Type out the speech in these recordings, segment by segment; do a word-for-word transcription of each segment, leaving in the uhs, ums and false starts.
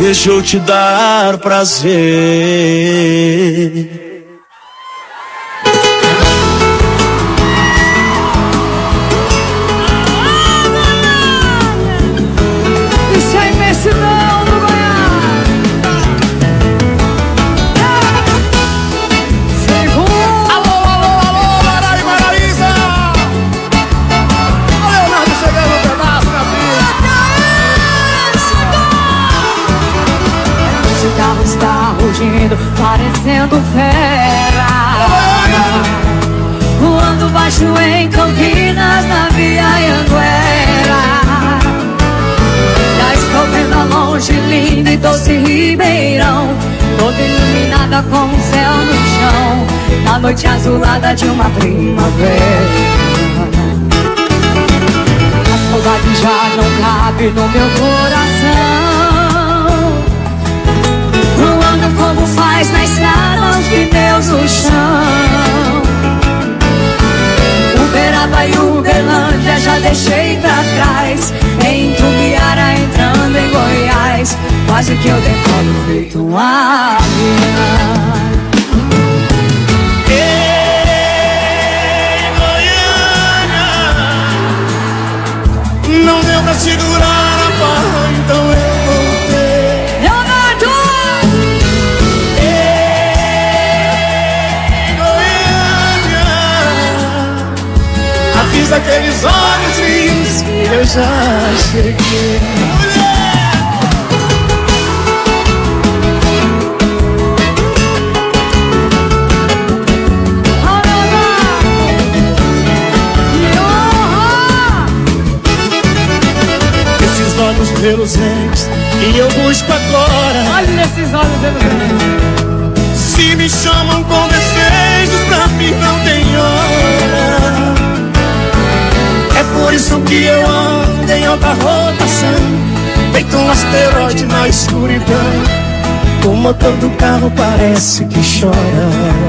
deixa eu te dar prazer. Isso é imensidão do Goiás. Segundo. Alô, alô, alô, Maraí, Maraísa. O Leonardo chegando no pedaço, meu filho. Esse carro está rugindo, parecendo fera, voando baixo em Campinas, na Via Anguera. Já estou vendo a longe, linda e doce Ribeirão, toda iluminada com o céu no chão, na noite azulada de uma primavera. A saudade já não cabe no meu coração, voando como faz na estrada os pneus no chão. Uberaba e Uberlândia já deixei pra trás, em Tumbiara entrando em Goiás, quase que eu decolo feito um avião. Ei, Goiânia, não deu pra segurar a barra, então eu voltei. Leonardo! Ei, Goiânia, avisa aqueles olhos lindos que eu já cheguei. Esses olhos reluzentes que eu busco agora, Olha esses olhos reluzentes. se me chamam com desejos, pra mim não tem hora. É por isso que eu ando em alta rotação, feito um asteroide na escuridão. O motor do carro parece que chora.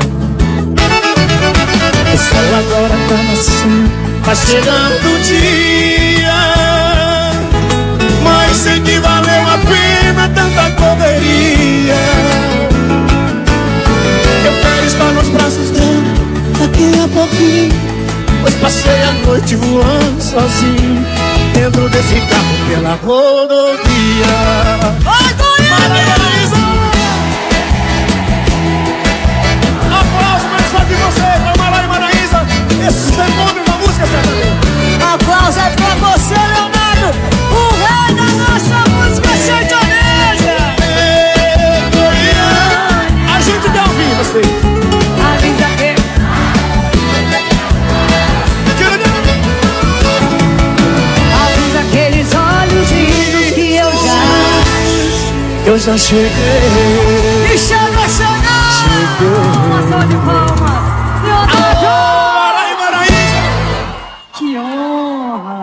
O sol agora tá nascendo, tá chegando o dia, mas sei que valeu a pena tanta correria. Eu quero estar nos braços dela daqui a pouquinho, pois passei a noite voando sozinho dentro desse carro pela rodovia. Vai, Goiânia! Aplausos mais forte de vocês, pra Maraí, Maraísa. Esse segundo da música, certamente. Aplausos é pra você, Leonardo, o rei da nossa música sertaneja. Ei, Goiânia, A gente quer ouvir vocês. Avisa que avisa aqueles olhos lindos que eu já eu já cheguei. E chega, chega! Uma salva de palmas, Leonardo! Maraí, Maraísa. Que honra!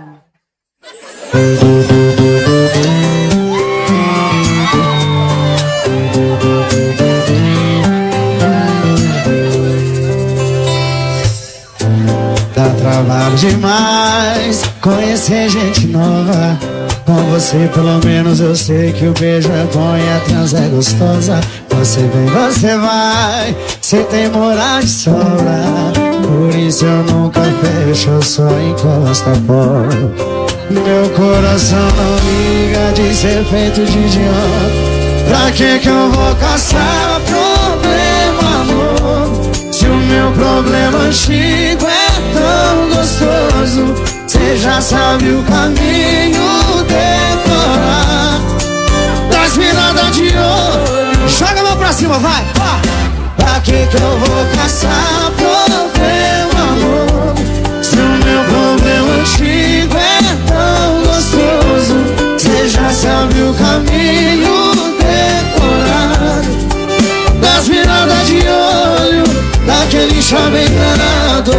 Dá trabalho demais conhecer gente nova. Com você pelo menos eu sei que o beijo é bom e a transa é gostosa. Você vem, você vai, você tem moral de sobra. Por isso eu nunca fecho, eu só encosto a porta. Meu coração não liga de ser feito de idiota. Pra que que eu vou caçar problema, amor? Se o meu problema antigo é tão gostoso, cê já sabe o caminho decorar. Das viradas de ouro, joga a mão pra cima, vai! Pra que que eu vou caçar problema, amor? Se o meu problema antigo é tão gostoso, cê já sabe o caminho decorado. Das viradas de olho, daquele chave enganado.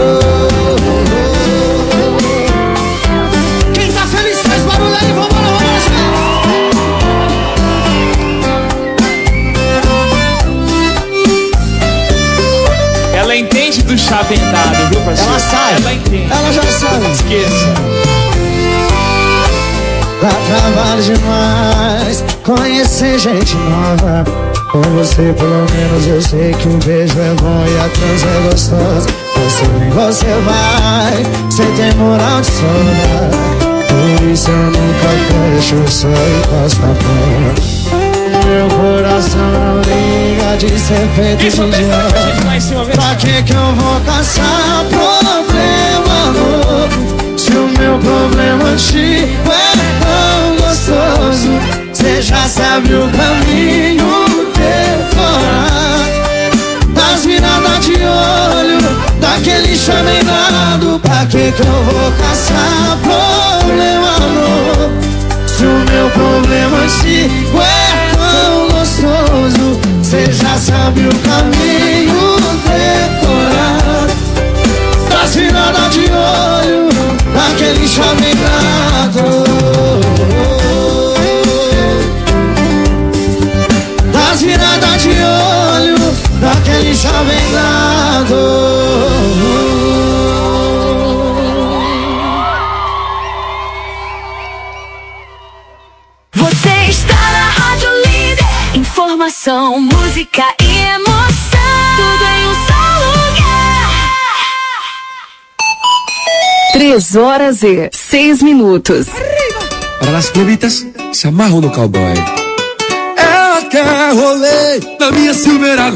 Quem tá feliz faz barulho aí, vamos lá, vamos lá. Ela entende do chá vendado, viu, parceiro? Ela sabe. Ela entende. Ela já sabe. Esqueça. dá trabalho demais conhecer gente nova. Com você pelo menos eu sei que o beijo é bom e a transa é gostosa. Você vem, você vai, sem ter moral de sobra. Por isso eu nunca fecho, só encosto a porta. Meu coração não liga de ser feito de idiota. Pra que que eu vou caçar problema novo, se o meu problema antigo é tão gostoso? Cê já sabe o caminho decorar, das viradas de olho, daquele chaminado. Pra que que eu vou caçar problema novo, se o meu problema antigo é tão gostoso? Cê já sabe o caminho decorar, das viradas de olho, daquele chaminado. Das viradas de olho, daquele chavengado. Você está na Rádio Líder. Informação, música e emoção, tudo em um só lugar. Três horas e seis minutos. Para as plebitas, se amarram no cowboy. Ela quer rolê na minha Silverado.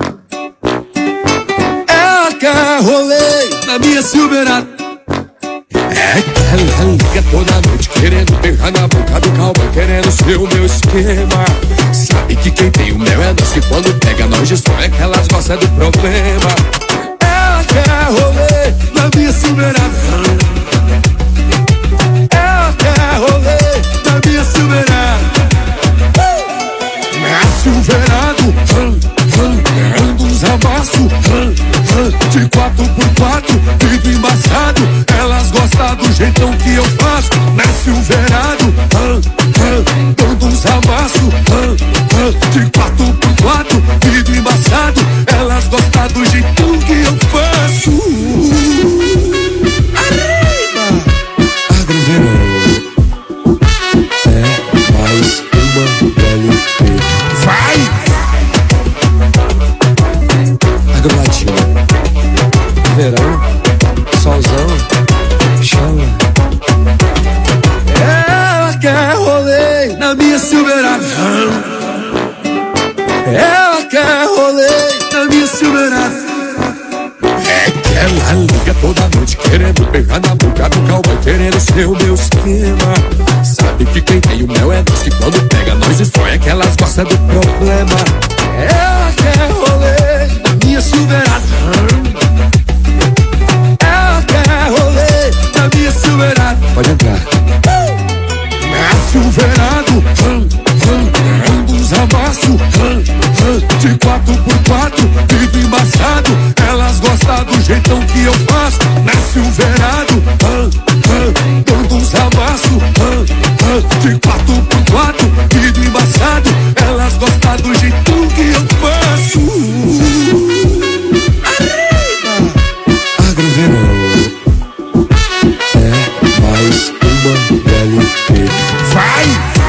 Ela quer rolê na minha Silverado. É que ela liga toda noite querendo beijar na boca do cowboy, querendo ser o meu esquema. Sabe que quem tem o mel é nós, que quando pega nós de sonho é que elas gostam do problema. Ela quer rolê na minha Silverado. Ela quer rolê na minha Silverado. Minha Silverado, ando uns amassos de quatro por quatro, vidro embaçado. Elas gostam do jeitão que eu faço. Na Silverado, dando uns amassos de quatro por quatro, vidro embaçado. Elas gostam do jeitão que eu faço. Arriba! Agrovendo é mais uma L P. Vai! Agrolatino, verão, solzão, chama. Ela quer rolê na minha Silverado. Ela quer rolê na minha Silverado. É que ela liga toda noite querendo pegar na boca do cowboy, querendo ser o meu esquema. Sabe que quem tem o mel é nós, que quando pega nós estrói é que elas gostam do problema. Ela quer rolê na minha Silverado. Ela quer rolê na minha Silverado. Pode entrar. Minha Silverado, ando uns amassos de quatro por quatro, vidro embaçado. Elas gostam do jeitão que eu faço. Na Silverado, dando uns amassos de quatro por quatro, vidro embaçado. Elas gostam do jeitão que eu faço. Arriba! Agrovendo é mais uma L P. Vai!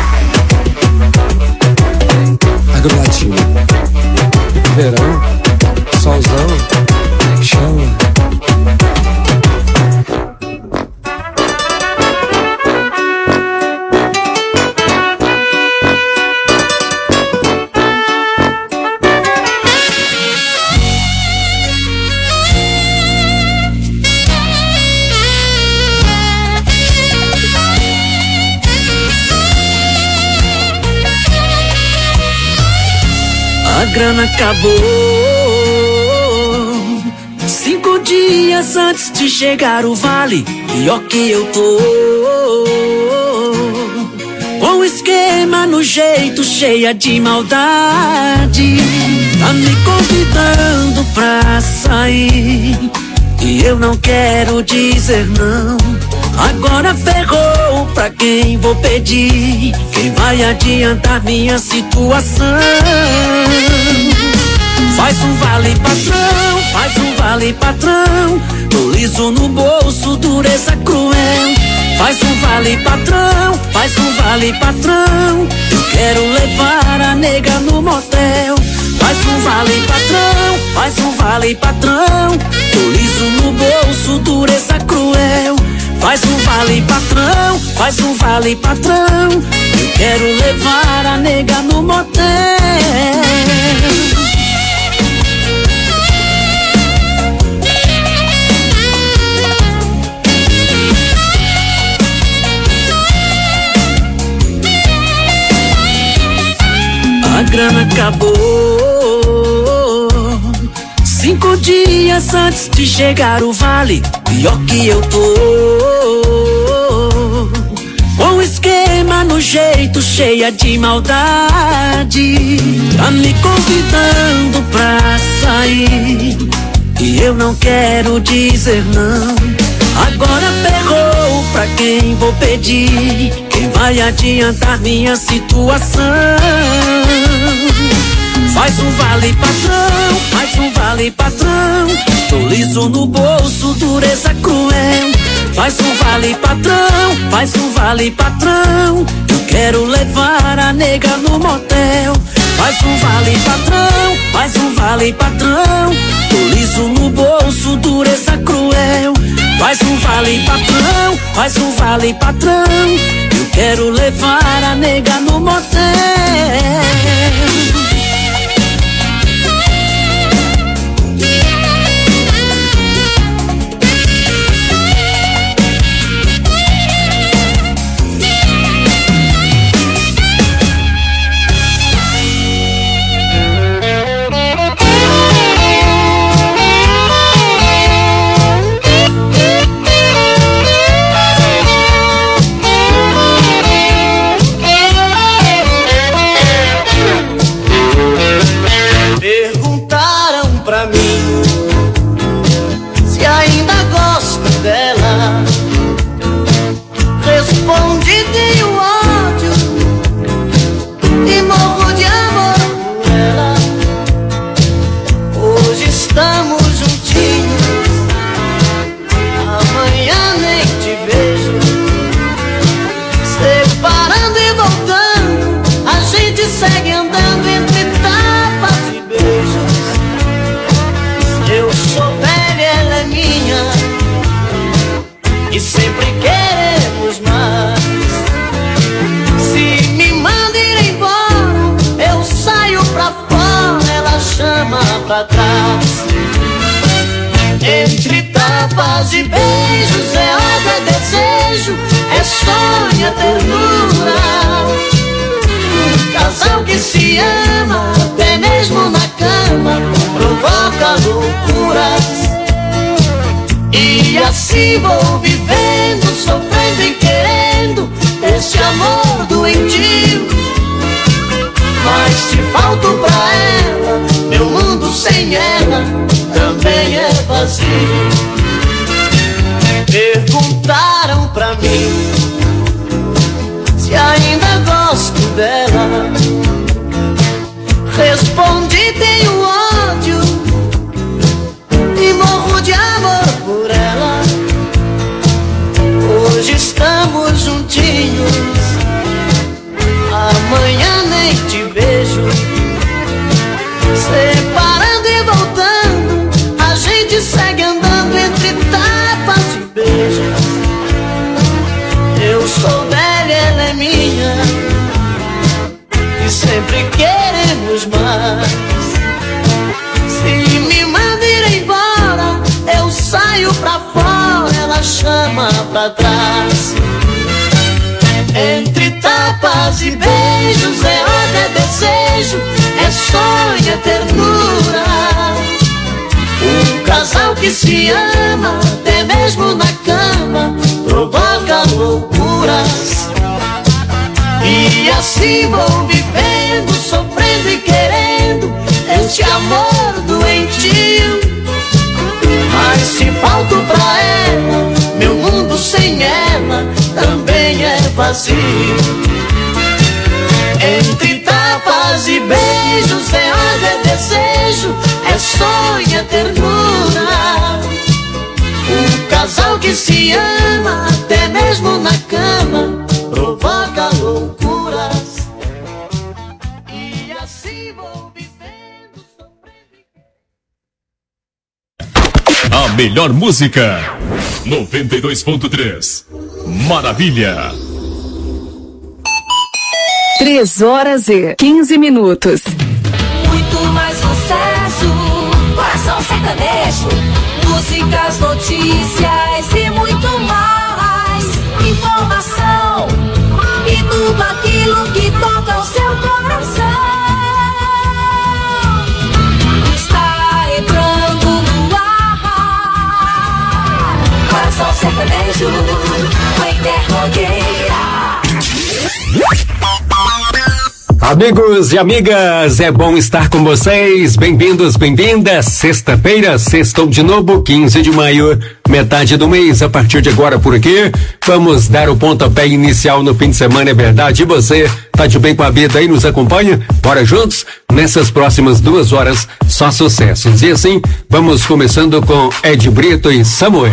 Agrolatino, verão, solzão, chama. A grana acabou cinco dias antes de chegar o vale. Pior que eu tô com esquema no jeito, cheia de maldade. Tá me convidando pra sair e eu não quero dizer não. Agora ferrou, pra quem vou pedir? Quem vai adiantar minha situação? Faz um vale patrão, faz um vale patrão. Tô liso no bolso, dureza cruel. Faz um vale patrão, faz um vale patrão. Eu quero levar a nega no motel. Faz um vale patrão, faz um vale patrão. Tô liso no bolso, dureza cruel. Faz um vale patrão, faz um vale patrão. Eu quero levar a nega no motel. A grana acabou cinco dias antes de chegar o vale. Pior que eu tô, com o esquema no jeito, cheia de maldade. Tá me convidando pra sair e eu não quero dizer não. Agora ferrou, pra quem vou pedir? Quem vai adiantar minha situação? Faz um vale patrão, faz um vale patrão. Tô liso no bolso, dureza cruel. Faz um vale patrão, faz um vale patrão. Eu quero levar a nega no motel. Faz um vale patrão, faz um vale patrão. Tô liso no bolso, dureza cruel. Faz um vale patrão, faz um vale patrão. Eu quero levar a nega no motel. Entre tapas e beijos é obra, é desejo, é sonho, é ternura. Um casal que se ama, até mesmo na cama, provoca loucuras. E assim vou vivendo, sofrendo e querendo esse amor doentio. Mas se falto pra ela, meu mundo sem ela também é vazio. Perguntaram pra mim se ainda gosto dela. Respondi: tenho ódio e morro de amor por ela. Hoje estamos juntinhos, amanhã nem te vejo. Separando e voltando, a gente segue andando entre tapas e beijos. Eu sou dela, ela é minha, e sempre queremos mais. Se me manda ir embora, eu saio pra fora, ela chama pra trás. Entre tapas e beijos é ódio, é desejo, é sonho, é ternura. Um casal que se ama, até mesmo na cama, provoca loucuras. E assim vou vivendo, sofrendo e querendo este amor doentio. Mas se falto pra ela, meu mundo sem ela também é vazio. Entre tapas e beijos é ódio, é desejo, é sonho, é ternura. Um casal que se ama, até mesmo na cama, provoca loucuras. E assim vou vivendo, sofrendo. A melhor música, noventa e dois ponto três. Maravilha. Três horas e quinze minutos. Muito mais sucesso, coração sertanejo, músicas, notícias e muito mais. Informação e tudo aquilo que toca o seu coração. Está entrando no ar. Coração sertanejo, a interrogueira. Amigos e amigas, é bom estar com vocês. Bem-vindos, bem-vindas. Sexta-feira, sextou de novo, quinze de maio, metade do mês. A partir de agora por aqui, vamos dar o pontapé inicial no fim de semana, é verdade. E você, tá de bem com a vida aí, nos acompanha? Bora juntos? Nessas próximas duas horas, só sucessos. E assim, vamos começando com Ed Brito e Samuel.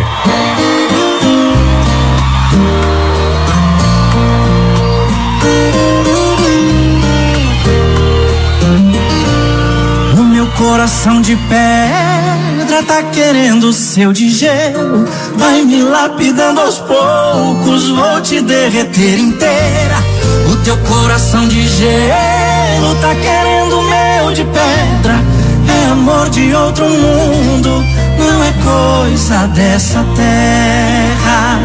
Coração de pedra tá querendo seu de gelo. Vai me lapidando aos poucos, vou te derreter inteira. O teu coração de gelo tá querendo meu de pedra. É amor de outro mundo, não é coisa dessa terra.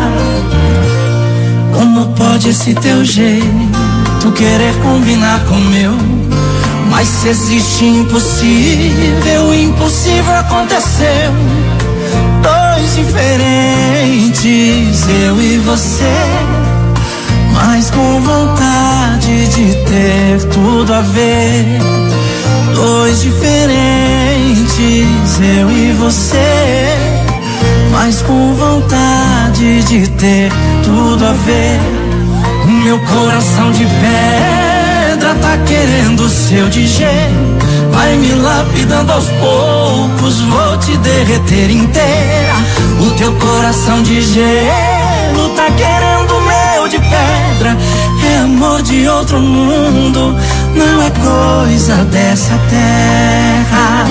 Como pode esse teu jeito querer combinar com o meu? Mas se existe impossível, o impossível aconteceu. Dois diferentes, eu e você, mas com vontade de ter tudo a ver. Dois diferentes, eu e você, mas com vontade de ter tudo a ver. O meu coração de pedra tá querendo seu de gelo. Vai me lapidando aos poucos, vou te derreter inteira. O teu coração de gelo tá querendo meu de pedra. É amor de outro mundo, não é coisa dessa terra.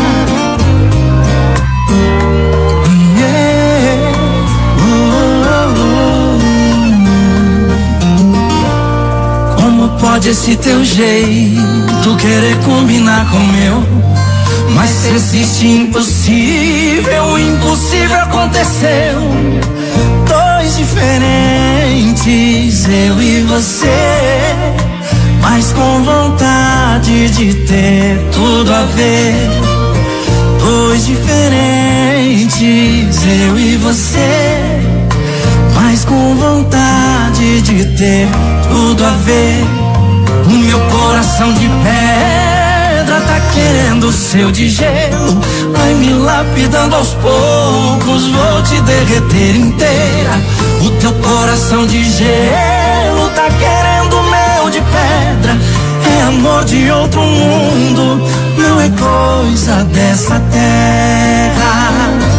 Yeah. Oh, oh, oh. Como pode esse teu jeito querer combinar com o meu? Mas se existe impossível, o impossível aconteceu. Dois diferentes, eu e você, mas com vontade de ter tudo a ver. Dois diferentes, eu e você, mas com vontade de ter tudo a ver. O meu coração de pedra tá querendo o seu de gelo. Vai me lapidando aos poucos, vou te derreter inteira. O teu coração de gelo tá querendo o meu de pedra. É amor de outro mundo, não é coisa dessa terra.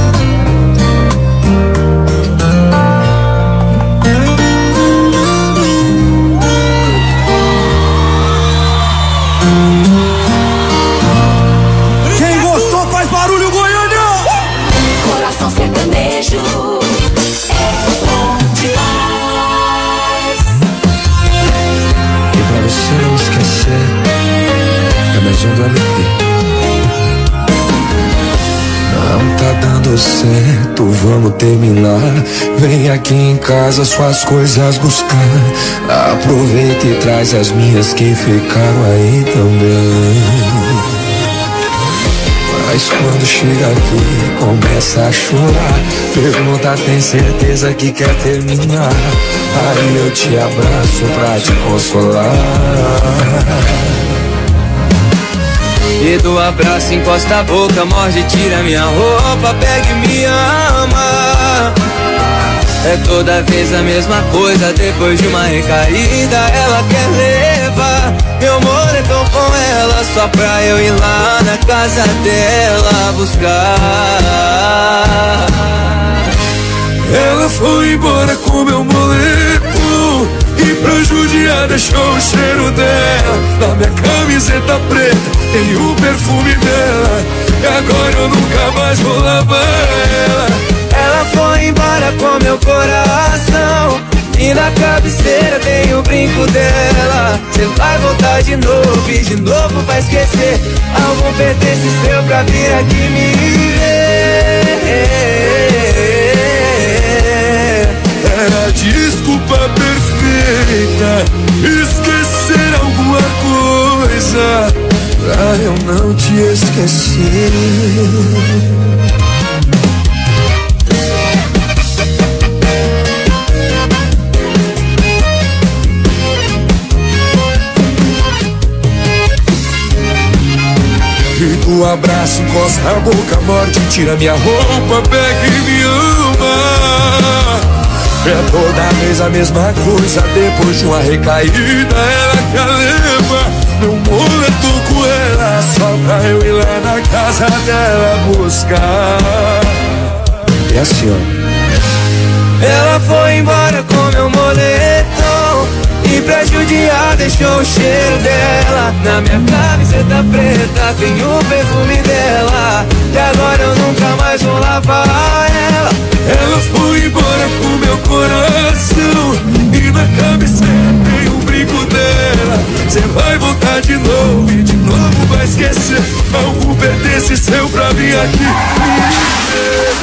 Não tá dando certo, vamos terminar. Vem aqui em casa suas coisas buscar. Aproveita e traz as minhas que ficaram aí também. Mas quando chega aqui, começa a chorar. Pergunta, tem certeza que quer terminar? Aí eu te abraço pra te consolar. E do abraço encosta a boca, morde, tira minha roupa, pega e me ama. É toda vez a mesma coisa, depois de uma recaída ela quer levar meu moletom com ela, só pra eu ir lá na casa dela buscar. Ela foi embora com meu moletom e pra judiar deixou o cheiro dela na minha camiseta preta, tem o perfume dela. E agora eu nunca mais vou lavar ela. Ela foi embora com meu coração e na cabeceira tem o brinco dela. Cê vai voltar de novo e de novo vai esquecer algum pertence seu pra vir aqui me ver. Era a desculpa perfeita, esquecer alguma coisa pra eu não te esquecer. O abraço, encosta a boca, morde, tira minha roupa, pega e me ama. É toda vez a mesma coisa, depois de uma recaída ela que a leva. Meu moletom com ela, só pra eu ir lá na casa dela buscar. É assim, ó. Ela foi embora com meu moletom e pra judiar deixou o cheiro dela na minha camiseta preta, tem o perfume dela. E agora eu nunca mais vou lavar ela. Ela foi embora com meu coração e na cabeceira tem o brinco dela. Cê vai voltar de novo e de novo vai esquecer algum pertence seu pra vir aqui me ver.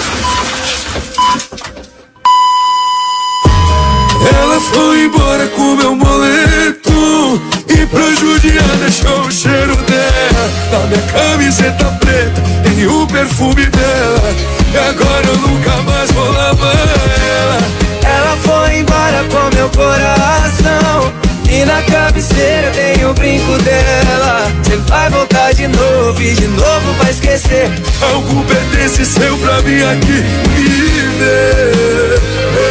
Ela foi embora com meu moletom e pra judiar deixou o cheiro dela na minha camiseta preta, tem o perfume dela. E agora eu nunca mais vou lavar ela. Ela foi embora com meu coração e na cabeceira tem o brinco dela. Cê vai voltar de novo e de novo vai esquecer algum pertence seu pra vir aqui me ver.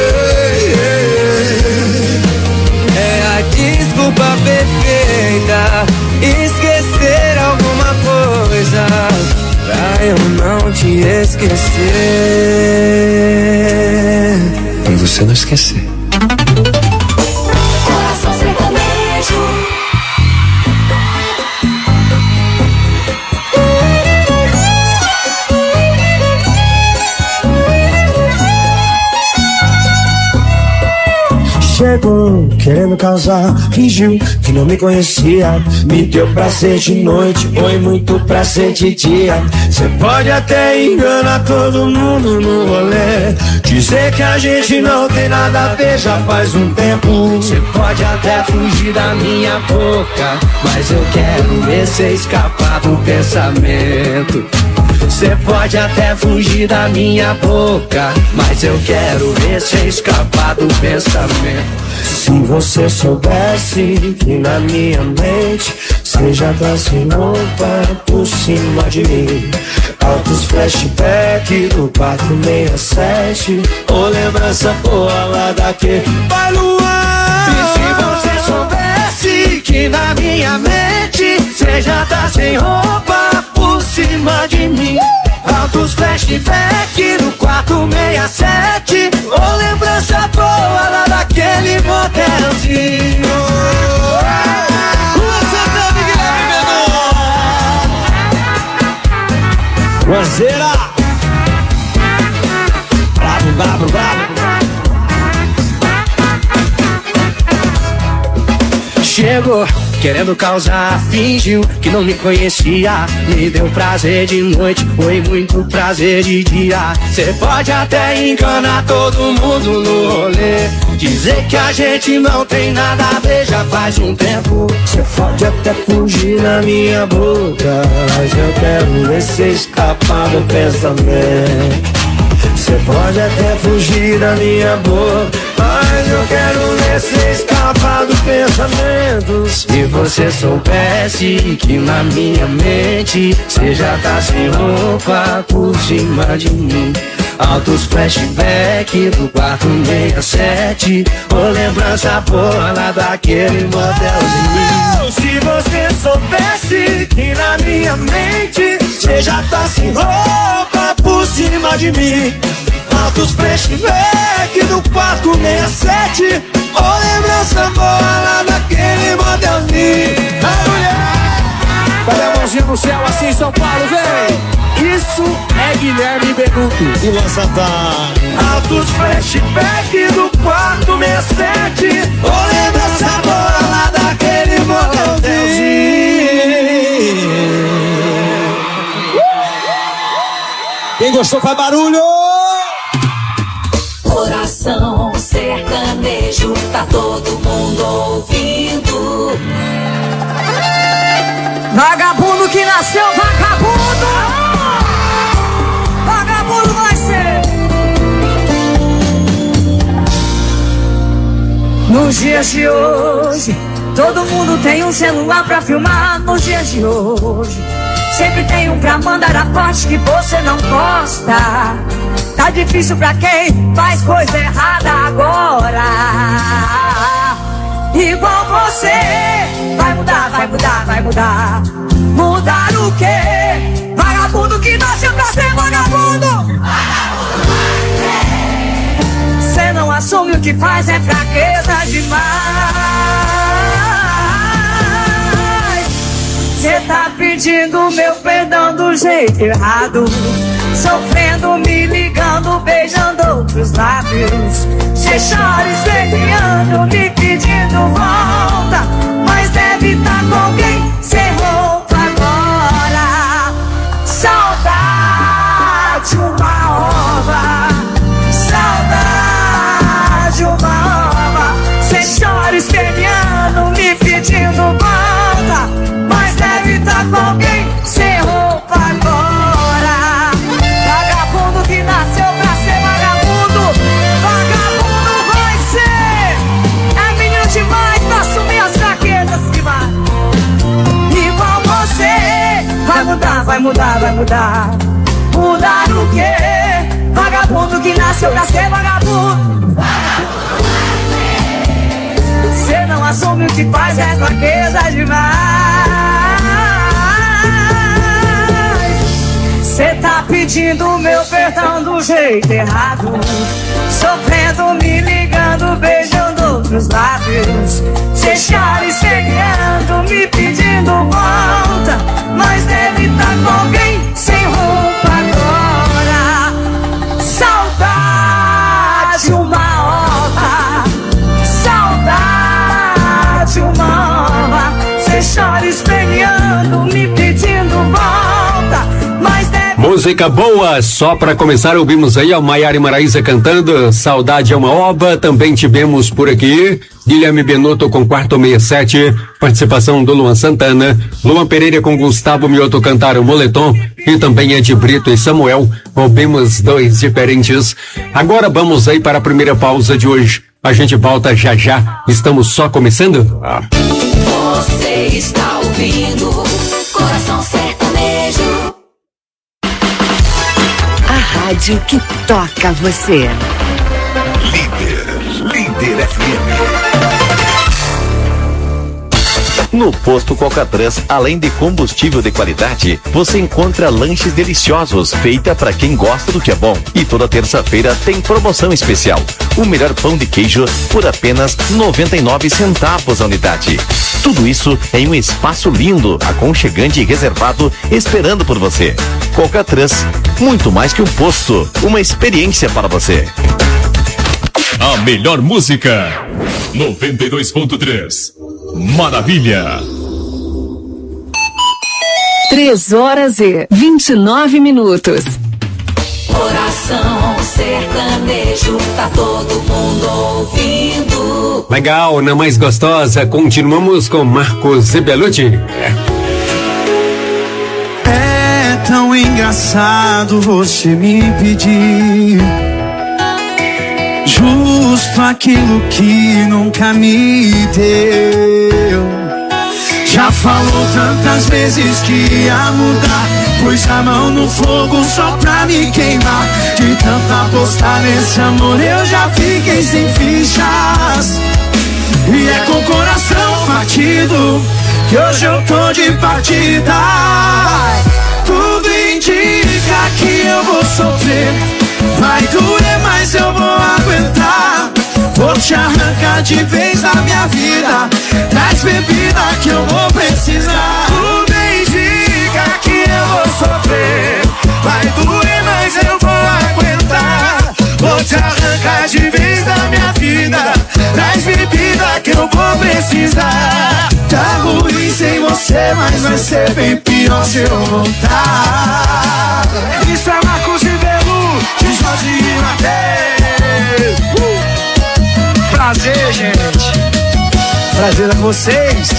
É a desculpa perfeita, esquecer alguma coisa pra eu não te esquecer. Pra você não esquecer. Coração sertanejo. Chegou querendo causar, fingiu que não me conhecia. Me deu prazer de noite, foi muito prazer de dia. Cê pode até enganar todo mundo no rolê, dizer que a gente não tem nada a ver já faz um tempo. Cê pode até fugir da minha boca, mas eu quero ver cê escapar do pensamento. Cê pode até fugir da minha boca, mas eu quero ver cê escapar do pensamento. Se você soubesse que na minha mente cê já tá sem roupa por cima de mim. Altos flashback do quarto sessenta e sete, ô lembrança boa lá daquele vai Luan. E se você soubesse que na minha mente cê já tá sem roupa por cima de mim. Altos flashback no quarto sessenta e sete, ô lembrança boa lá daquele motelzinho. Rua Santa Guilherme Menor. Guazeira, bravo, bravo, bravo. Chegou querendo causar, fingiu que não me conhecia. Me deu prazer de noite, foi muito prazer de dia. Cê pode até enganar todo mundo no rolê, dizer que a gente não tem nada a ver já faz um tempo. Cê pode até fugir na minha boca, mas eu quero ver cê escapar do pensamento. Cê pode até fugir da minha boca, mas eu quero ver cê escapar do pensamento. Se você soubesse que na minha mente cê já tá sem roupa por cima de mim. Altos flashback do quarto sessenta e sete, ô lembrança boa lá daquele motelzinho. Se você soubesse que na minha mente cê já tá sem roupa por cima de mim. Altos flashback do quatro seis sete. Ô, lembrança boa lá daquele modelzinho. A mulher. Cadê a mãozinha no céu assim, São Paulo, vem! Isso é Guilherme Benuto e Luan Santana. Altos flashback do quatro seis sete. Ô, lembrança boa lá daquele modelzinho. Quem gostou faz barulho! Coração sertanejo, tá todo mundo ouvindo. Vagabundo que nasceu vagabundo, vagabundo vai ser. Nos dias de hoje, todo mundo tem um celular pra filmar. Nos dias de hoje, sempre tem um pra mandar a parte que você não gosta. Tá difícil pra quem faz coisa errada agora. Igual você, vai mudar, vai mudar, vai mudar. Mudar o quê? Vagabundo que nasceu pra ser vagabundo. Cê não assume o que faz, é fraqueza demais. Cê tá pedindo meu perdão do jeito errado, sofrendo, me ligando, beijando outros lábios. Cê chora esperneando, me pedindo volta, mas deve tá com alguém sem roupa agora. Saudade, uma ova, saudade, uma ova. Cê chora esperneando, me pedindo volta, mas deve tá com alguém sem roupa agora. Vagabundo que nasceu pra ser vagabundo, vagabundo vai ser. É menino demais pra assumir as fraquezas demais. Igual você, vai mudar, vai mudar, vai mudar. Mudar o quê? Vagabundo que nasceu pra ser vagabundo. Cê não assume o que faz, é fraqueza demais. Cê tá pedindo meu perdão do jeito errado, sofrendo, me ligando, beijando outros lábios. Cê chora esperneando, me pedindo volta, mas deve tá com alguém sem roupa agora. Saudade, uma ova, saudade, uma ova. Cê chora esperneando, me pedindo volta, mas deve. Música boa, só pra começar ouvimos aí a Maiara e Maraísa cantando Saudade é uma Ova. Também tivemos por aqui Guilherme Benuto com Quarto seis sete, participação do Luan Santana. Luan Pereira com Gustavo Mioto cantaram Moletom, e também Ed Brito e Samuel, ouvimos dois diferentes. Agora vamos aí para a primeira pausa de hoje, a gente volta já já, estamos só começando. Ah. Você está ouvindo Coração Sertanejo, a rádio que toca você. Líder, Líder F M. No Posto Coca-Trans, além de combustível de qualidade, você encontra lanches deliciosos, feita para quem gosta do que é bom. E toda terça-feira tem promoção especial. O melhor pão de queijo por apenas noventa e nove centavos a unidade. Tudo isso em um espaço lindo, aconchegante e reservado, esperando por você. Coca-Trans, muito mais que um posto, uma experiência para você. A melhor música, noventa e dois ponto três. Maravilha. Três horas e vinte e nove minutos. Coração Sertanejo, tá todo mundo ouvindo. Legal, na mais gostosa, continuamos com Marcos e Belucci. É tão engraçado você me pedir justo aquilo que nunca me deu. Já falou tantas vezes que ia mudar, pus a mão no fogo só pra me queimar. De tanto apostar nesse amor eu já fiquei sem fichas. E é com o coração partido que hoje eu tô de partida. Tudo indica que eu vou sofrer, Vai doer, mas eu vou aguentar. Vou te arrancar de vez da minha vida. Traz bebida que eu vou precisar. Tudo indica que eu vou sofrer. Vai doer, mas eu vou aguentar. Vou te arrancar de vez da minha vida. Traz bebida que eu vou precisar. Tá ruim sem você, mas vai ser bem pior se eu voltar. Isso é Marcos e Belu, de Jorge e Mateus. uh! Prazer, gente. Prazer com vocês.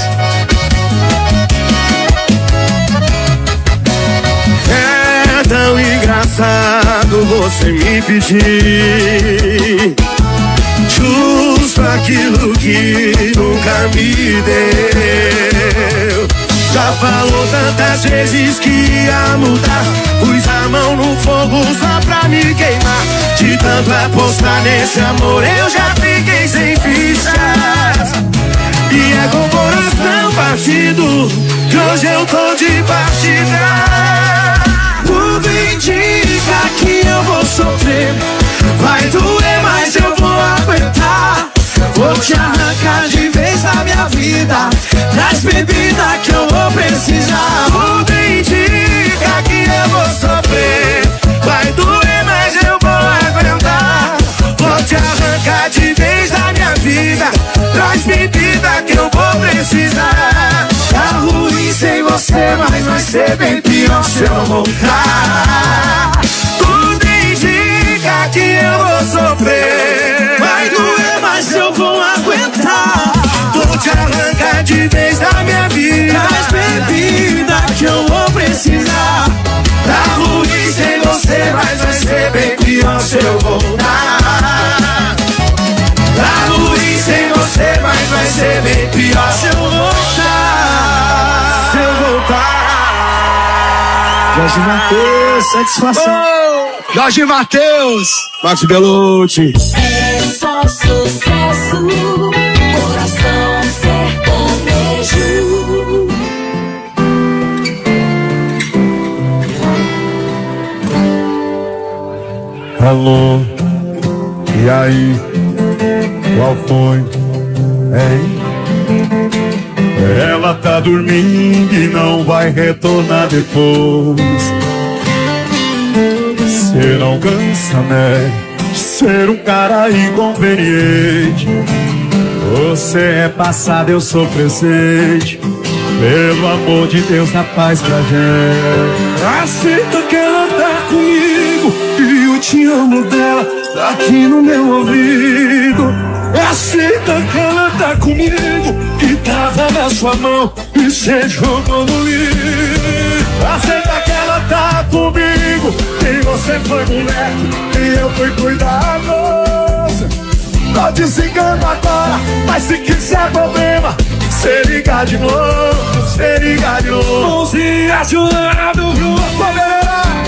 É tão engraçado você me pedir justo aquilo que nunca me deu. Já falou tantas vezes que ia mudar. Pus a mão no fogo só pra me queimar. De tanto apostar nesse amor eu já fiquei sem fichas. E é com o coração partido que hoje eu tô de partida. Tudo indica que eu vou sofrer. Vai doer, mas eu vou aguentar. Vou te arrancar de vez da minha vida. Traz bebida que eu vou precisar. Tudo indica que eu vou sofrer. Vai doer, mas eu vou aguentar. Vou te arrancar de vez da minha vida. Traz bebida que eu vou precisar. Tá ruim sem você, mas vai ser bem pior se eu voltar. Tudo indica que eu vou sofrer. Vai doer, mas eu vou aguentar. Vou te arrancar de vez da minha vida. Traz bebida que eu vou precisar. Tá ruim sem você, mas vai ser bem pior se eu voltar. Tá ruim sem você, mas vai ser bem pior se eu voltar. Se eu voltar. Jorge Mateus, satisfação. Oh, Jorge Mateus, Max Belucci. É só sucesso, coração sertanejo. Alô, e aí, qual foi, hein? Ela tá dormindo e não vai retornar depois. Cê não cansa, né, de ser um cara inconveniente. Você é passado, eu sou presente. Pelo amor de Deus, dá paz pra gente. Aceita que ela tá comigo e eu te amo dela tá aqui no meu ouvido. Aceita que ela tá comigo, que tava na sua mão e cê jogou no lixo. Aceita que ela tá comigo, que você foi moleque e eu fui cuidadoso. Tô desligando agora, mas se quiser problema, cê liga de novo, cê liga de novo. Mãozinha de um lado pro outro.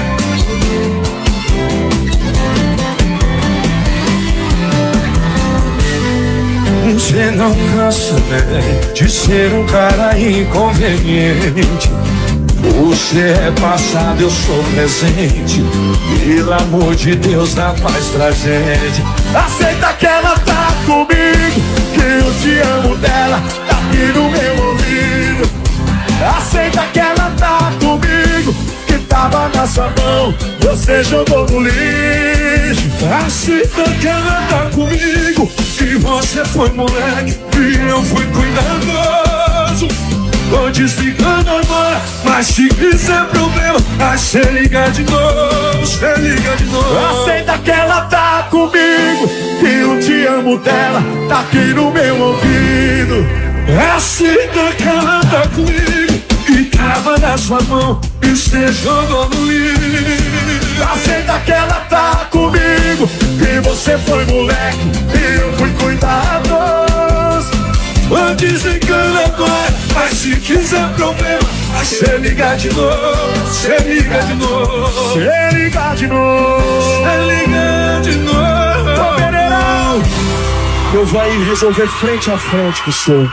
Você não cansa, né, de ser um cara inconveniente. Você é passado, eu sou presente. Pelo amor de Deus, dá paz pra gente. Aceita que ela tá comigo, que eu te amo dela tá aqui no meu ouvido. Aceita que ela tá comigo, que tava na sua mão, você jogou no lixo. Aceita que ela tá comigo, que você foi moleque e eu fui cuidadoso. Tô desligando agora, mas se quiser problema, aí cê liga de novo, cê liga de novo. Aceita que ela tá comigo, que eu te amo dela tá aqui no meu ouvido. Aceita que ela tá comigo, que tava na sua mão e cê jogou no lixo. Aceita que ela tá comigo, que você foi moleque e eu fui cuidadoso. Antes engana agora, mas se quiser problema, aí cê liga de novo, cê liga de novo, cê liga de novo, cê liga de novo. Ô Pereirão, Deus vai resolver frente a frente com o senhor.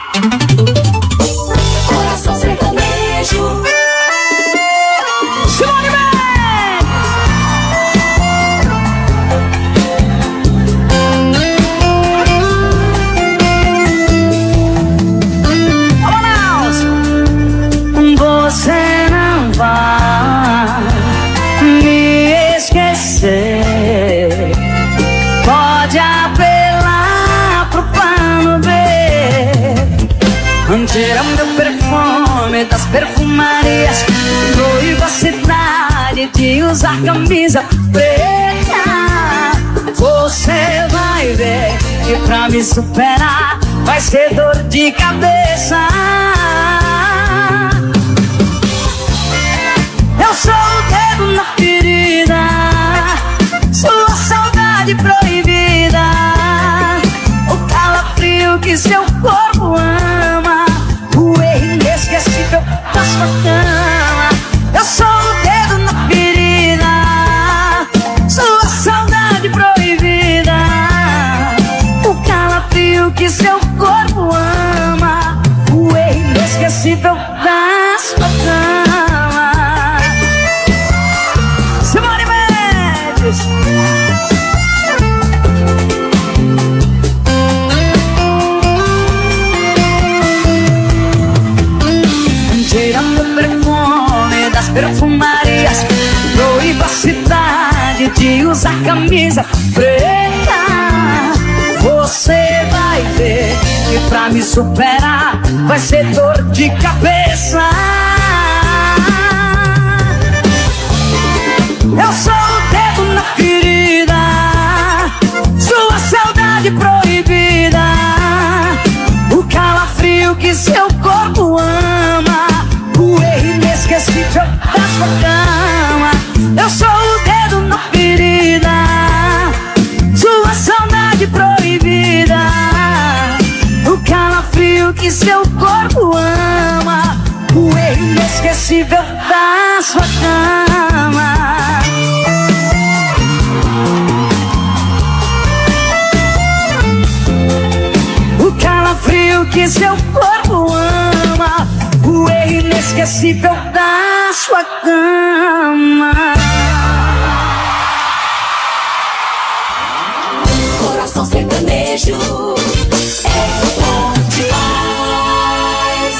Coração sertanejo. Simone Man! Cheira meu perfume das perfumarias, proíbo a cidade de usar camisa preta. Você vai ver que pra me superar vai ser dor de cabeça. Eu sou o dedo na ferida, sua saudade proibida, o calafrio que seu corpo ama, o erro inesquecível da sua cama. Eu sou o dedo na ferida, sua saudade proibida, o calafrio que seu corpo ama, o erro inesquecível da sua cama. Simone Mendes. Cheirando o perfume das perfumarias, proíbo a cidade de usar camisa preta. Você vai ver que pra me superar vai ser dor de cabeça. Eu sou o dedo na ferida, sua saudade proibida, o calafrio que seu corpo ama, o erro inesquecível da sua cama. Eu sou o dedo na ferida, sua saudade proibida, o calafrio que seu corpo ama, o erro inesquecível da sua cama. O calafrio que seu corpo ama, o erro inesquecível da sua cama. Coração sertanejo é bom demais.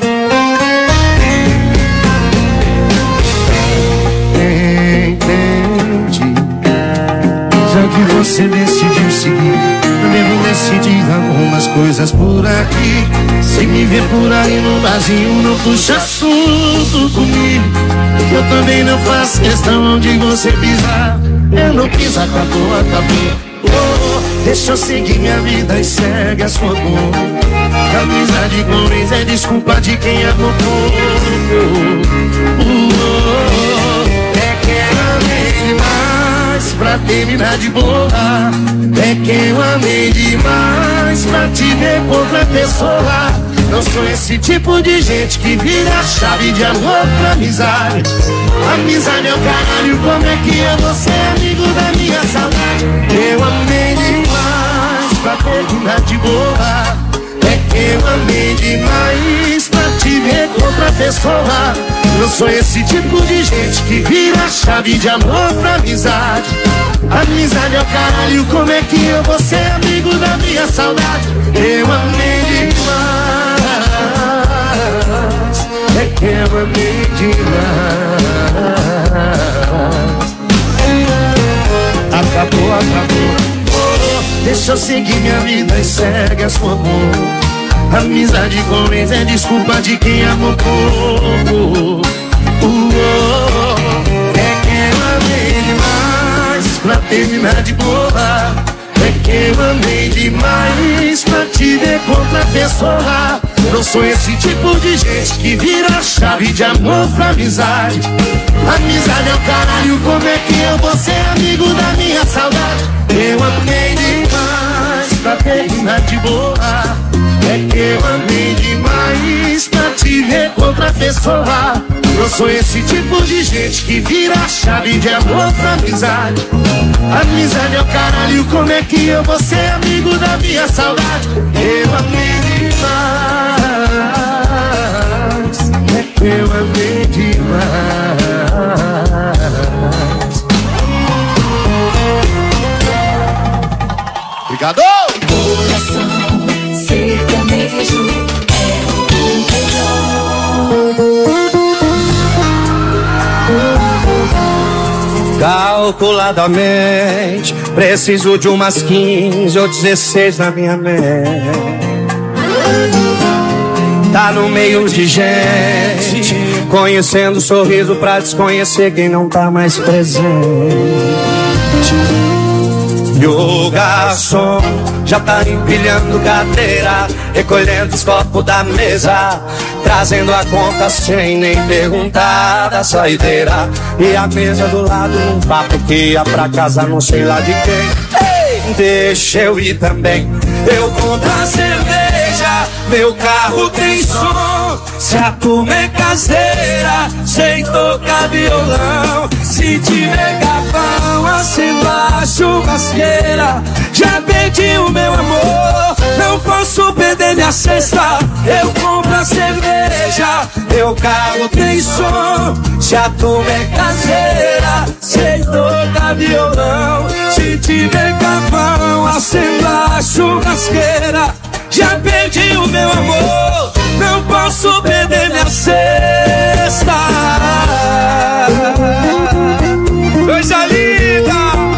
Entendi. Já que você decidiu seguir, eu devo decidir algumas coisas por aqui. Se me ver por aí no barzinho, não puxa assunto comigo, que eu também não faço questão de você pisar. Eu não piso, acabou, acabou. Oh, deixa eu seguir minha vida e segue a sua cor. Amizade com ex é desculpa de quem amou pouco. Oh, é que eu amei demais pra terminar de boa. É que eu amei demais pra te ver com outra pessoa. Não sou esse tipo de gente que vira a chave de amor pra amizade. Amizade é o caralho, como é que eu vou ser amigo da minha saudade? Eu amei demais pra terminar de boa. É que eu amei demais pra te ver com outra pessoa. Não sou esse tipo de gente que vira a chave de amor pra amizade. Amizade é o caralho, como é que eu vou ser amigo da minha saudade? Eu amei demais. É que eu amei demais. Acabou, acabou. Oh, deixa eu seguir minha vida e segue a sua cor. Amizade com ex é desculpa de quem amou pouco. Oh, oh, é que eu amei demais pra terminar de boa. É que eu amei demais pra te ver com outra pessoa. Não sou esse tipo de gente que vira a chave de amor pra amizade. Amizade é o caralho, como é que eu vou ser amigo da minha saudade? Eu amei demais pra terminar de boa. É que eu amei demais pra te ver com outra pessoa. Não sou esse tipo de gente que vira a chave de amor pra amizade. Amizade é o caralho, como é que eu vou ser amigo da minha saudade? Eu amei demais. É que eu amei demais. Obrigado! Coração sertanejo é o melhor. Calculadamente, preciso de umas quinze ou dezesseis na minha mente. tá no meio de gente, conhecendo o sorriso pra desconhecer quem não tá mais presente. E o garçom já tá empilhando cadeira, recolhendo os copos da mesa, trazendo a conta sem nem perguntar da saideira. E a mesa do lado num papo que ia pra casa não sei lá de quem. Ei, deixa eu ir também, eu compro a cerveja, meu carro tem som. Se a turma é caseira, sem tocar violão, se tiver carvão, acendo a churrasqueira. Já perdi o meu amor, não posso perder minha cesta. Eu compro a cerveja, meu carro tem som. Se a turma é caseira, sem tocar violão, se tiver carvão, acendo a churrasqueira. Já perdi o meu amor, não posso perder minha cesta. Coisa linda!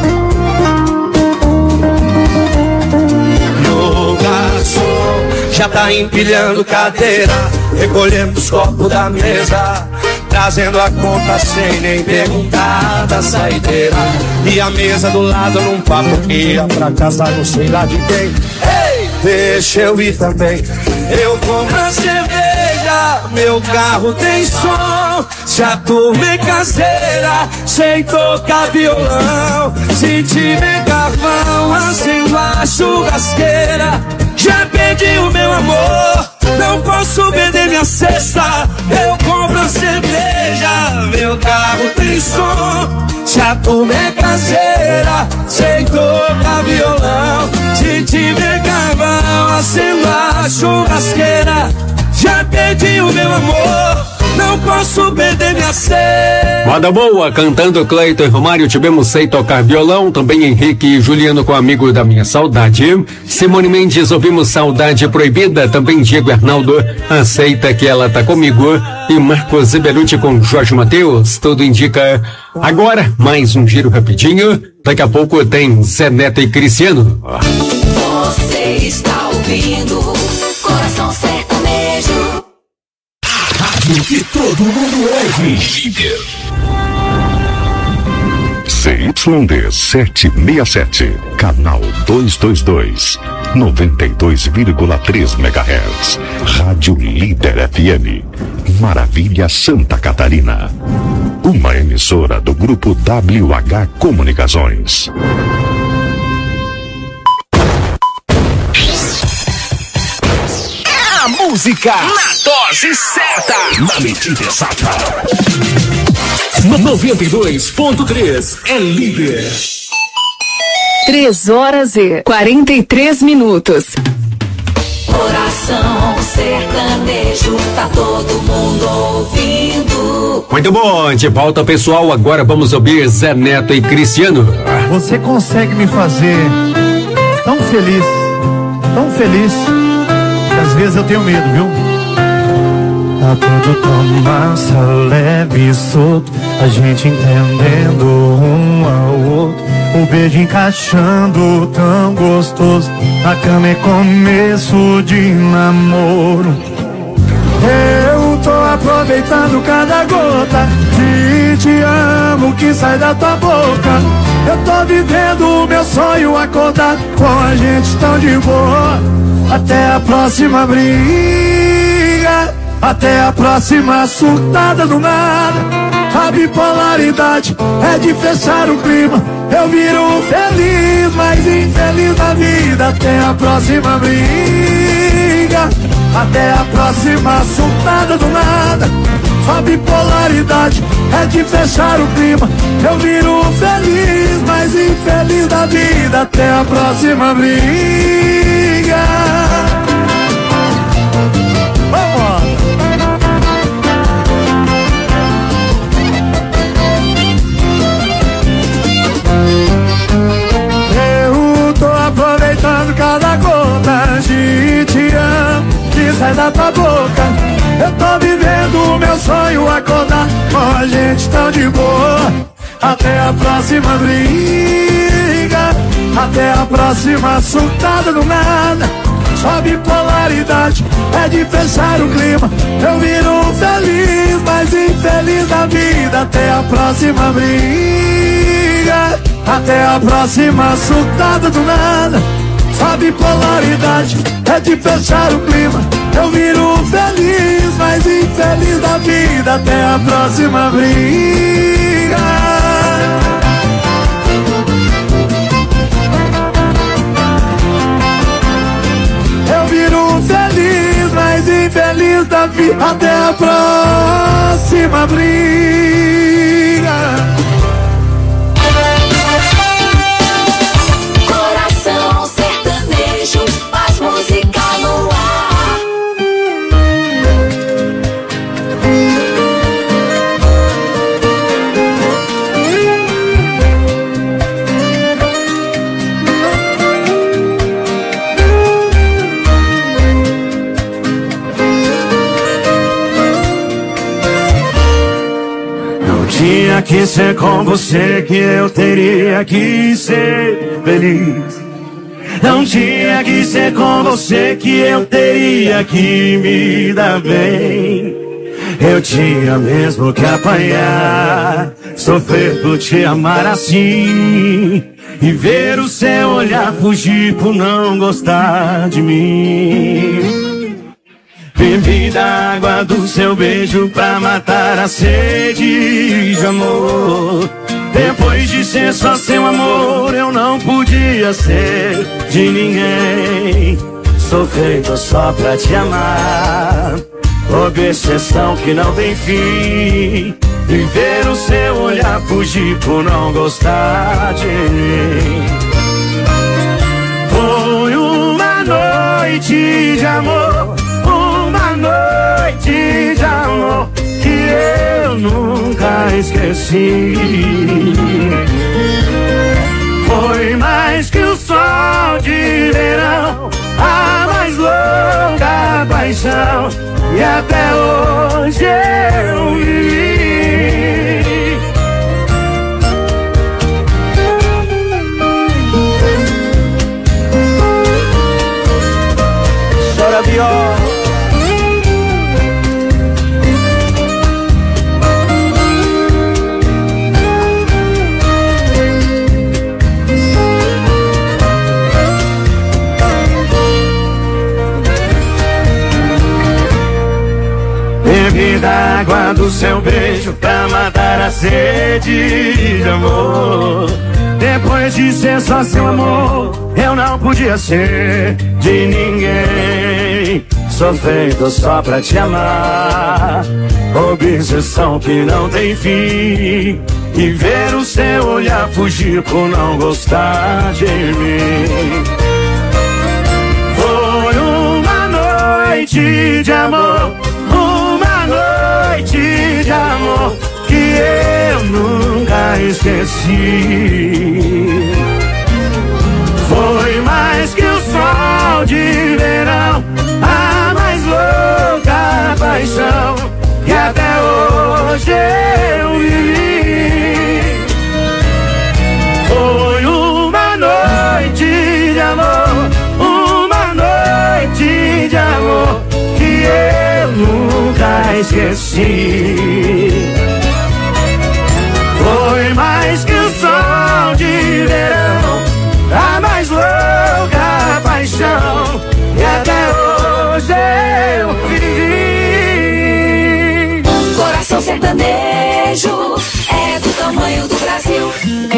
E o garçom já tá empilhando cadeira, recolhendo os copos da mesa, trazendo a conta sem nem perguntar da saideira. E a mesa do lado num papo que ia pra casa não sei lá de quem. Ei, deixa eu ir também, eu compro a cerveja, meu carro tem som. Se a turma é caseira, sem tocar violão, se tiver carvão, acendo a churrasqueira. Já perdi o meu amor, não posso perder minha cesta. Eu compro a cerveja, meu carro tem som. Se a turma é caseira, sem tocar violão, se tiver carvão, acendo a churrasqueira. Já perdi o meu amor, não posso perder minha sede. Moda boa, cantando Cleiton e Romário, tivemos Sei Tocar Violão, também Henrique e Juliano com Amigo da Minha Saudade. Simone Mendes, ouvimos Saudade Proibida, também Diego Arnaldo, Aceita Que Ela Tá Comigo, e Marcos Zebeluti com Jorge Mateus, tudo indica. Agora, mais um giro rapidinho, daqui a pouco tem Zé Neto e Cristiano. Você está ouvindo Coração Sertanejo. Rádio que todo mundo ouve. Líder. C Y D setecentos e sessenta e sete, canal duzentos e vinte e dois, noventa e dois vírgula três megahertz. Rádio Líder F M, Maravilha, Santa Catarina. Uma emissora do grupo W H Comunicações. A música na dose certa, na medida exata. noventa e dois ponto três é líder. Três horas e quarenta e três minutos. Coração Sertanejo, tá todo mundo ouvindo. Muito bom, de volta pessoal, agora vamos ouvir Zé Neto e Cristiano. Você consegue me fazer tão feliz, tão feliz, que às vezes eu tenho medo, viu? Tá tudo tão massa, leve e solto, a gente entendendo um ao outro, o beijo encaixando tão gostoso, a cama é começo de namoro. Eu tô aproveitando cada gota de te amo que sai da tua boca. Eu tô vivendo o meu sonho acordado com a gente tão de boa. Até a próxima briga, até a próxima surtada do nada. A bipolaridade é de fechar o clima. Eu viro feliz, mas infeliz da vida. Até a próxima briga, até a próxima surtada do nada. A bipolaridade é de fechar o clima. Eu viro feliz, mas infeliz da vida. Até a próxima briga. Vamos! Eu tô aproveitando cada gota de te amo que sai da tua boca. Eu tô vivendo o meu sonho acordar com a gente tão de boa. Até a próxima briga, até a próxima surtada do nada. Só bipolaridade é de fechar o clima. Eu viro feliz, mas infeliz da vida. Até a próxima briga, até a próxima surtada do nada. Só bipolaridade é de fechar o clima. Eu viro feliz, mas infeliz da vida. Até a próxima briga. Eu viro feliz, mas infeliz da vida. Até a próxima briga. Coração sertanejo, mais música no ar. Tinha que ser com você que eu teria que ser feliz. Não tinha que ser com você que eu teria que me dar bem. Eu tinha mesmo que apanhar, sofrer por te amar assim, e ver o seu olhar fugir por não gostar de mim. Bebi da água do seu beijo pra matar a sede de amor. Depois de ser só seu amor, eu não podia ser de ninguém. Sou feito só pra te amar, obsessão que não tem fim, e ver o seu olhar fugir por não gostar de mim. Foi uma noite de amor, uma noite de amor que eu nunca esqueci. Foi mais que o sol de verão, a mais louca paixão, e até hoje eu vivi. Chora viola. Bebi da água do seu beijo pra matar a sede de amor. Depois de ser só seu amor, eu não podia ser de ninguém. Sou feito só pra te amar, obsessão que não tem fim, e ver o seu olhar fugir por não gostar de mim. Foi uma noite de amor, noite de amor que eu nunca esqueci. Foi mais que o sol de verão, a mais louca paixão, que até hoje eu vivi. Foi uma noite de amor, uma noite de amor que eu nunca esqueci. Foi mais que o sol de verão, a mais louca paixão, e até hoje eu vivi. Coração sertanejo é do tamanho do Brasil.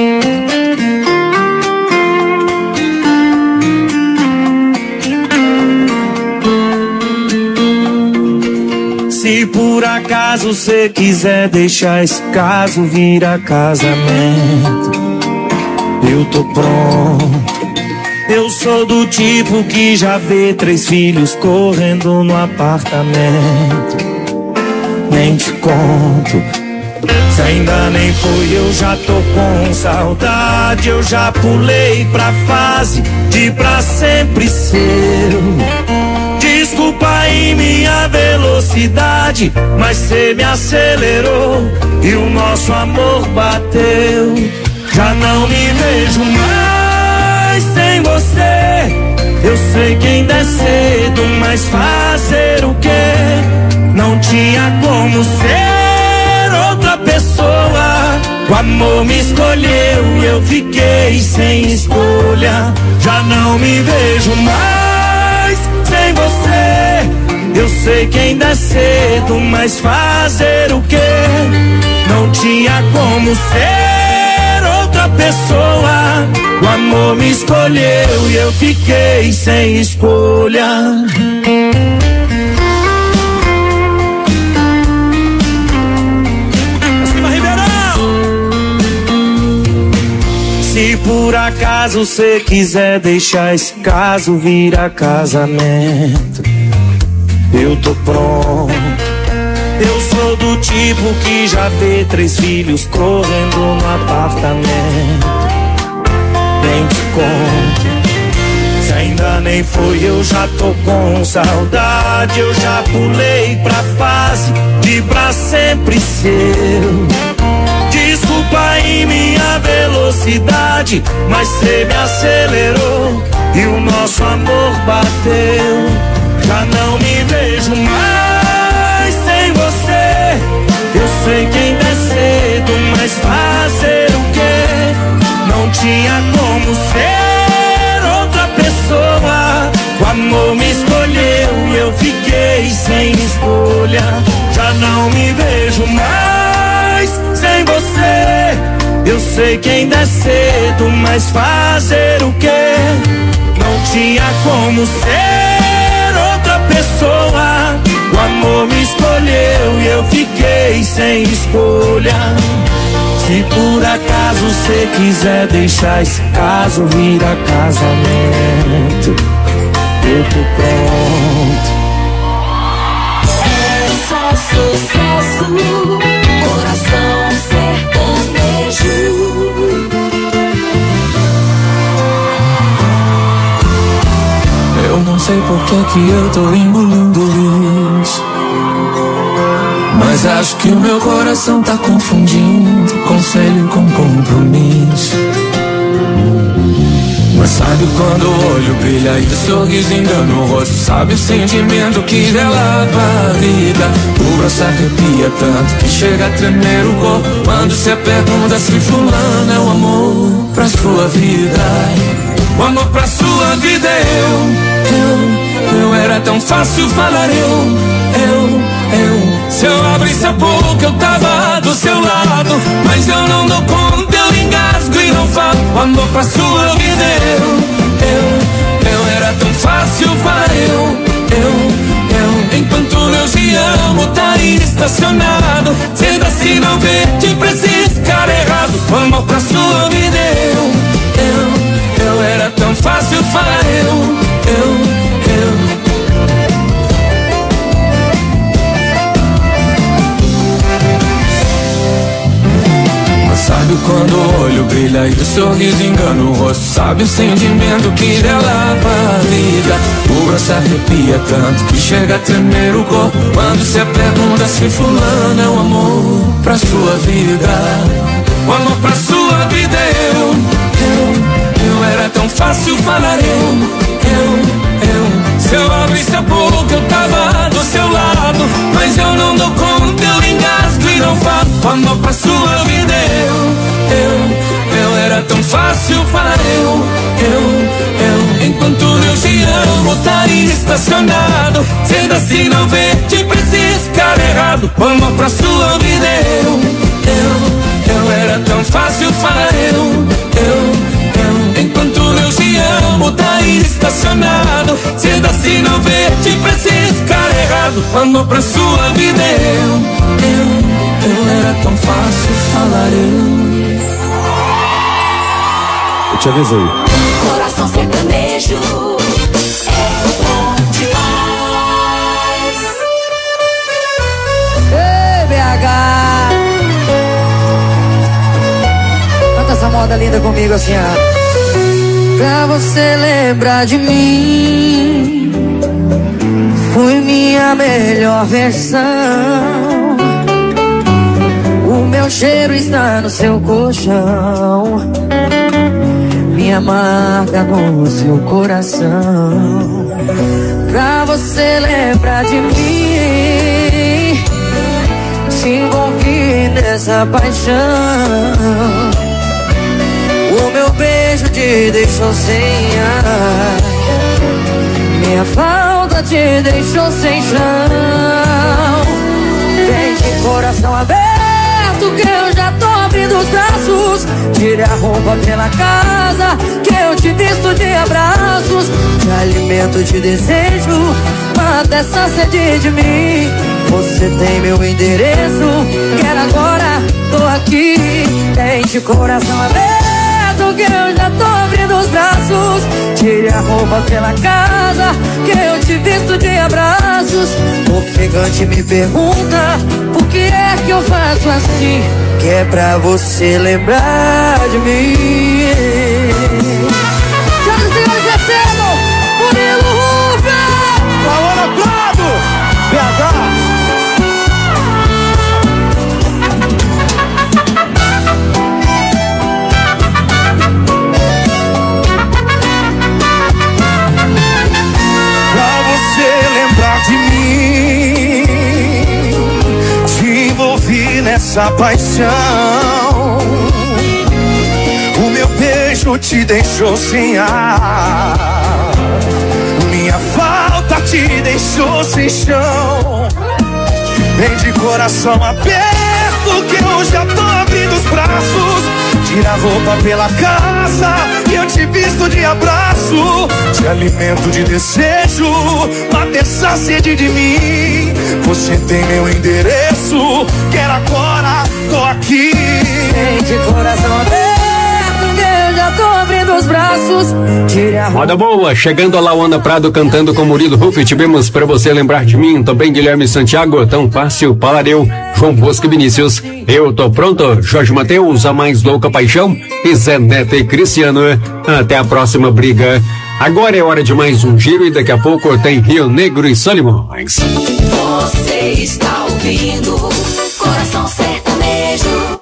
Se por acaso cê quiser deixar esse caso virar casamento, eu tô pronto. Eu sou do tipo que já vê três filhos correndo no apartamento. Nem te conto, se ainda nem foi, eu já tô com saudade. Eu já pulei pra fase de pra sempre seu. Desculpa aí minha velocidade, mas cê me acelerou e o nosso amor bateu. Já não me vejo mais sem você, Eu sei que ainda é cedo, mas fazer o quê? Não tinha como ser outra pessoa. O amor me escolheu e eu fiquei sem escolha. Já não me vejo mais sem você. Eu sei que ainda é cedo, mas fazer o quê? Não tinha como ser outra pessoa. O amor me escolheu e eu fiquei sem escolha. Se por acaso você quiser deixar esse caso virar casamento, eu tô pronto. Eu sou do tipo que já vê três filhos correndo no apartamento. Nem te conto, se ainda nem foi, eu já tô com saudade. Eu já pulei pra fase de pra sempre seu. Desculpa aí minha velocidade, mas cê me acelerou e o nosso amor bateu. Já não me vejo mais sem você. Eu sei que ainda é cedo, mas fazer o quê? Não tinha como ser outra pessoa. O amor me escolheu e eu fiquei sem escolha. Já não me vejo mais sem você. Eu sei que ainda é cedo, mas fazer o quê? Não tinha como ser outra pessoa. O amor me escolheu e eu fiquei sem escolha. Se por acaso você quiser deixar esse caso virar casamento, eu tô pronto. É só sucesso, coração sertanejo. Eu não sei por que que eu tô engolindo isso, mas acho que o meu coração tá confundindo conselho com compromisso. Mas sabe quando o olho brilha e o sorriso engana o rosto? Sabe o sentimento que delava a vida? O braço arrepia tanto que chega a tremer o corpo quando se pergunta se fulano é o amor pra sua vida. O amor pra sua vida é eu, eu, eu. Era tão fácil falar eu, eu, eu. Se eu abrisse a boca eu tava do seu lado, mas eu não dou conta, eu engasgo e não falo. O amor pra sua vida é eu, eu, eu. Era tão fácil falar eu, eu, eu. Enquanto eu te amo tá aí estacionado, sendo assim não vê, te precisa ficar errado. O amor pra sua vida é eu, eu, eu. Era tão fácil falar eu, eu, eu. Sabe quando o olho brilha e o sorriso engana o rosto? Sabe o sentimento que delava a vida? O braço arrepia tanto que chega a tremer o corpo quando se pergunta se fulano é o amor pra sua vida. O amor pra sua vida é eu, eu, eu. Era tão fácil falar eu, eu, eu. Se eu abrisse a boca eu tava do seu lado, mas eu não dou conta, eu engasgo e não falo. O amor pra sua vida é eu, eu, eu. Era tão fácil falar eu, eu, eu. Enquanto eu te amo tá aí estacionado, sendo assim não vê, te precisa ficar errado. O amor pra sua vida é eu, eu, eu. Era tão fácil falar eu, eu, eu. Enquanto eu te amo tá aí estacionado, sendo assim não vê, te precisa ficar errado. O amor pra sua vida é eu, eu, eu. Era tão fácil falar eu. Eu te avisei. Coração sertanejo é bom demais. Ei, B H, canta essa moda linda comigo assim, ó. Pra você lembrar de mim, fui minha melhor versão. O meu cheiro está no seu colchão. minha marca no seu coração, pra você lembrar de mim. Te envolvi nessa paixão, o meu beijo te deixou sem ar, minha falta te deixou sem chão. Vem de coração aberto que eu já tô abrindo os braços. Tire a roupa pela casa que eu te visto de abraços. Te alimento de desejo, mata essa sede de mim. Você tem meu endereço, quero agora, tô aqui. Tem de coração aberto que eu já tô abrindo os braços. Tire a roupa pela casa que eu te visto de abraços. Ofegante me pergunta por que é que eu faço assim, que é pra você lembrar de mim. Senhoras e senhores, recebam Murilo Rufo, Paola Prado, B H. De mim, te envolvi nessa paixão, o meu beijo te deixou sem ar, minha falta te deixou sem chão. Vem de coração aberto que eu já tô abrindo os braços. Tira a roupa pela casa que eu te visto de abraço. Te alimento de desejo, mata essa sede de mim. Você tem meu endereço, quero agora, tô aqui. Vem de coração aberto que eu já tô abrindo os braços. Tira a roupa. Moda boa, chegando a Lauana Prado cantando com Murilo Rufo. Tivemos pra você lembrar de mim, também Guilherme Santiago, Tão Fácil, Palareu, João Bosco e Vinícius. Eu tô pronto, Jorge Mateus, A Mais Louca Paixão e Zé Neto e Cristiano. Até a próxima briga. Agora é hora de mais um giro e daqui a pouco tem Rio Negro e Solimões. Você está ouvindo Coração Sertanejo.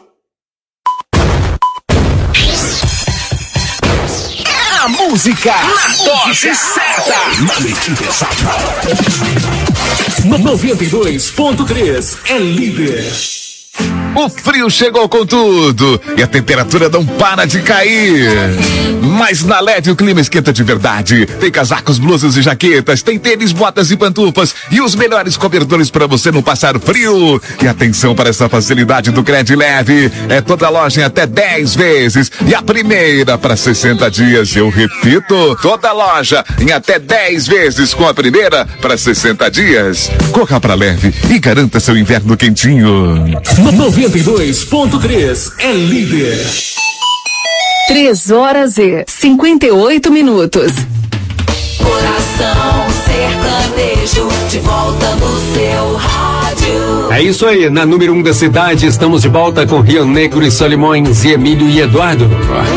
É a música na dose certa. Na medida exata. noventa e dois ponto três é líder. O frio chegou com tudo e a temperatura não para de cair. Mas na L E D o clima esquenta de verdade. Tem casacos, blusas e jaquetas, tem tênis, botas e pantufas e os melhores cobertores para você não passar frio. E atenção para essa facilidade do Crédito Leve. É toda loja em até dez vezes e a primeira para sessenta dias. Eu repito, toda loja em até dez vezes com a primeira para sessenta dias. Corra para Leve e garanta seu inverno quentinho. noventa e dois ponto três é líder. Três horas e cinquenta e oito minutos. Coração Sertanejo, de volta no seu rádio. É isso aí, na número um da cidade, estamos de volta com Rio Negro e Solimões e Emílio e Eduardo.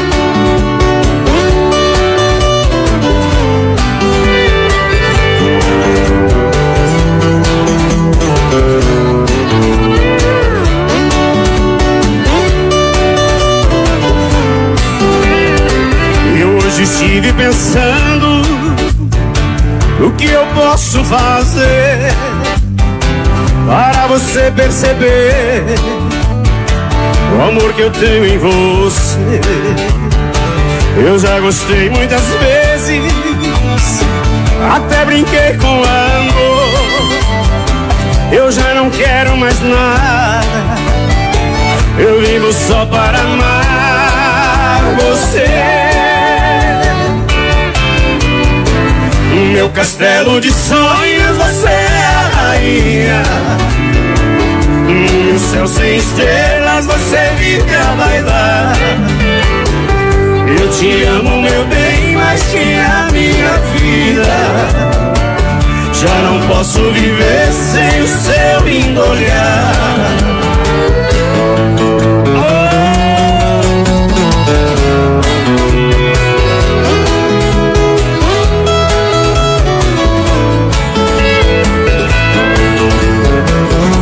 Estive pensando no que eu posso fazer para você perceber o amor que eu tenho em você. Eu já gostei muitas vezes, até brinquei com amor. Eu já não quero mais nada, eu vivo só para amar você. Meu castelo de sonhos, você é a rainha. No céu sem estrelas, você vive a bailar. Eu te amo, meu bem, mais que a minha vida. Já não posso viver sem o seu lindo olhar.